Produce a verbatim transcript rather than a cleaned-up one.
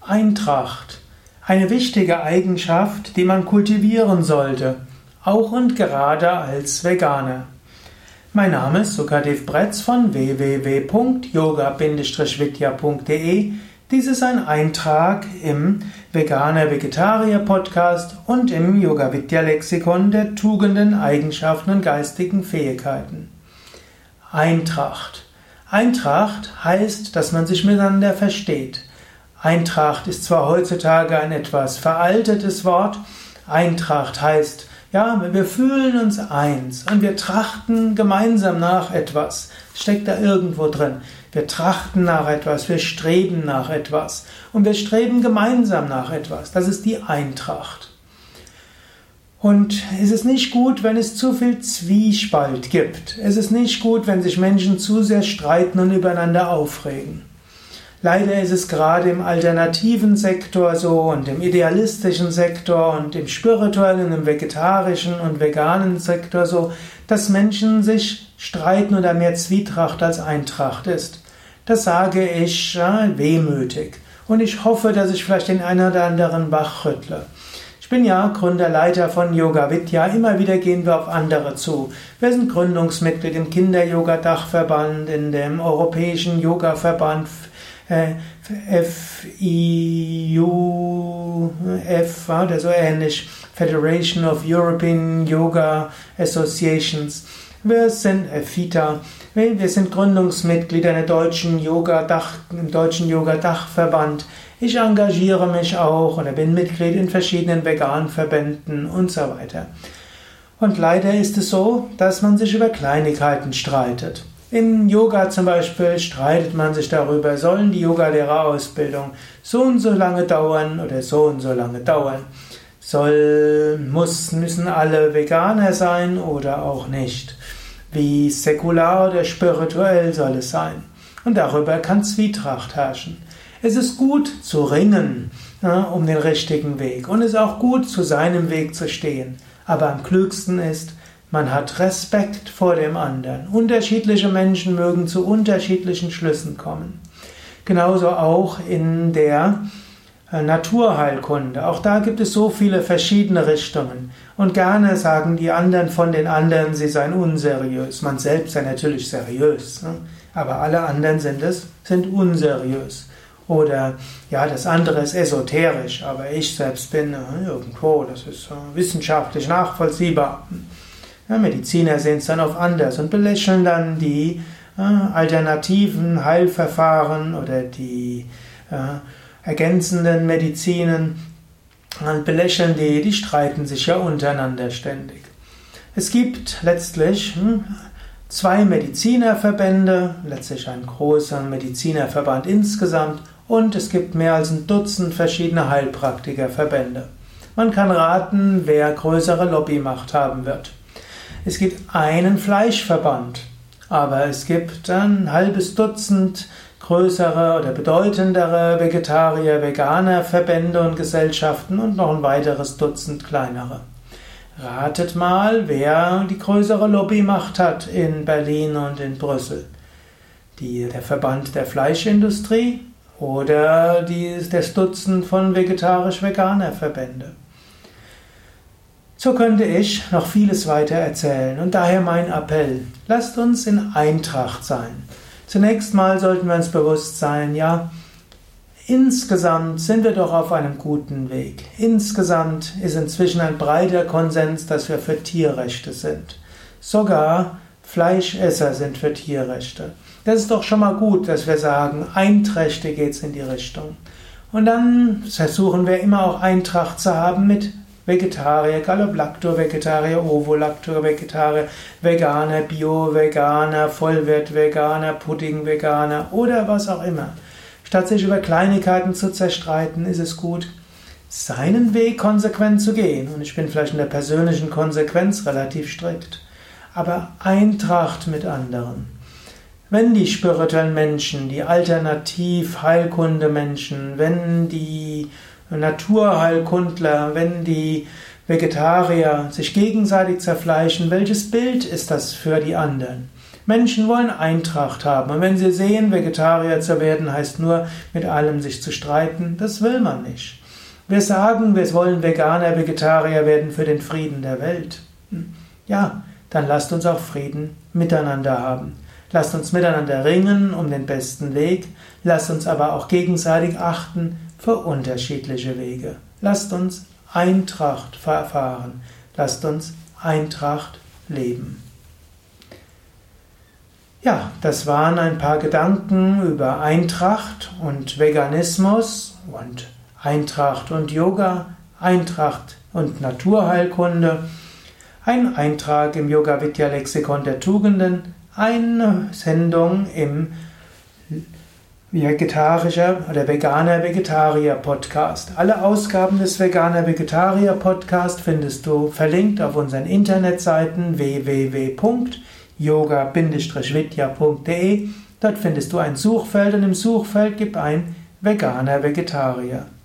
Eintracht. Eine wichtige Eigenschaft, die man kultivieren sollte, auch und gerade als Veganer. Mein Name ist Sukadev Bretz von w w w punkt yoga vidya punkt de. Dies ist ein Eintrag im Veganer-Vegetarier-Podcast und im Yoga-Vidya-Lexikon der Tugenden, Eigenschaften und geistigen Fähigkeiten. Eintracht. Eintracht heißt, dass man sich miteinander versteht. Eintracht ist zwar heutzutage ein etwas veraltetes Wort. Eintracht heißt, ja, wir fühlen uns eins und wir trachten gemeinsam nach etwas. Steckt da irgendwo drin. Wir trachten nach etwas, wir streben nach etwas und wir streben gemeinsam nach etwas. Das ist die Eintracht. Und es ist nicht gut, wenn es zu viel Zwiespalt gibt. Es ist nicht gut, wenn sich Menschen zu sehr streiten und übereinander aufregen. Leider ist es gerade im alternativen Sektor so und im idealistischen Sektor und im spirituellen, im vegetarischen und veganen Sektor so, dass Menschen sich streiten oder mehr Zwietracht als Eintracht ist. Das sage ich ja, wehmütig und ich hoffe, dass ich vielleicht den einen oder anderen wachrüttle. Ich bin ja Gründerleiter von Yoga Vidya, immer wieder gehen wir auf andere zu. Wir sind Gründungsmitglied im Kinder-Yoga-Dachverband, in dem Europäischen Yoga-Verband F I U F, oder so ähnlich, Federation of European Yoga Associations. Wir sind F I T A, wir sind Gründungsmitglieder der deutschen Yoga-Dach, im Deutschen Yoga-Dachverband. Ich engagiere mich auch oder bin Mitglied in verschiedenen veganen Verbänden und so weiter. Und leider ist es so, dass man sich über Kleinigkeiten streitet. Im Yoga zum Beispiel streitet man sich darüber, sollen die Yogalehrerausbildung so und so lange dauern oder so und so lange dauern. Soll, muss, müssen alle Veganer sein oder auch nicht? Wie säkular oder spirituell soll es sein? Und darüber kann Zwietracht herrschen. Es ist gut zu ringen, ja, um den richtigen Weg und es ist auch gut, zu seinem Weg zu stehen. Aber am klügsten ist, man hat Respekt vor dem anderen. Unterschiedliche Menschen mögen zu unterschiedlichen Schlüssen kommen. Genauso auch in der Naturheilkunde. Auch da gibt es so viele verschiedene Richtungen. Und gerne sagen die anderen von den anderen, sie seien unseriös. Man selbst sei natürlich seriös, ne? Aber alle anderen sind es, sind unseriös. Oder, ja, das andere ist esoterisch, aber ich selbst bin äh, irgendwo, das ist äh, wissenschaftlich nachvollziehbar. Ja, Mediziner sehen es dann oft anders und belächeln dann die äh, alternativen Heilverfahren oder die äh, ergänzenden Medizinen und belächeln die, die streiten sich ja untereinander ständig. Es gibt letztlich hm, zwei Medizinerverbände, letztlich ein großer Medizinerverband insgesamt und es gibt mehr als ein Dutzend verschiedene Heilpraktikerverbände. Man kann raten, wer größere Lobbymacht haben wird. Es gibt einen Fleischverband, aber es gibt ein halbes Dutzend größere oder bedeutendere Vegetarier, Veganer, Verbände und Gesellschaften und noch ein weiteres Dutzend kleinere. Ratet mal, wer die größere Lobbymacht hat in Berlin und in Brüssel. Die, der Verband der Fleischindustrie oder die, das Dutzend von vegetarisch-veganer Verbände. So könnte ich noch vieles weiter erzählen und daher mein Appell, lasst uns in Eintracht sein. Zunächst mal sollten wir uns bewusst sein, ja, insgesamt sind wir doch auf einem guten Weg. Insgesamt ist inzwischen ein breiter Konsens, dass wir für Tierrechte sind. Sogar Fleischesser sind für Tierrechte. Das ist doch schon mal gut, dass wir sagen, einträchtig geht's in die Richtung. Und dann versuchen wir immer auch Eintracht zu haben mit Vegetarier, Galloblacto-Vegetarier, Ovolacto-Vegetarier, Veganer, Bio-Veganer, Vollwert-Veganer, Pudding-Veganer oder was auch immer. Statt sich über Kleinigkeiten zu zerstreiten, ist es gut, seinen Weg konsequent zu gehen. Und ich bin vielleicht in der persönlichen Konsequenz relativ strikt. Aber Eintracht mit anderen. Wenn die spirituellen Menschen, die Alternativ-Heilkunde-Menschen, wenn die Naturheilkundler, wenn die Vegetarier sich gegenseitig zerfleischen, welches Bild ist das für die anderen? Menschen wollen Eintracht haben. Und wenn sie sehen, Vegetarier zu werden, heißt nur, mit allem sich zu streiten, das will man nicht. Wir sagen, wir wollen Veganer, Vegetarier werden für den Frieden der Welt. Ja, dann lasst uns auch Frieden miteinander haben. Lasst uns miteinander ringen um den besten Weg. Lasst uns aber auch gegenseitig achten für unterschiedliche Wege. Lasst uns Eintracht erfahren. Lasst uns Eintracht leben. Ja, das waren ein paar Gedanken über Eintracht und Veganismus und Eintracht und Yoga, Eintracht und Naturheilkunde, ein Eintrag im Yoga-Vidya-Lexikon der Tugenden, eine Sendung im Vegetarischer oder Veganer-Vegetarier-Podcast. Alle Ausgaben des Veganer-Vegetarier-Podcast findest du verlinkt auf unseren Internetseiten w w w punkt yoga Bindestrich vidya punkt de. Dort findest du ein Suchfeld und im Suchfeld gib ein Veganer-Vegetarier.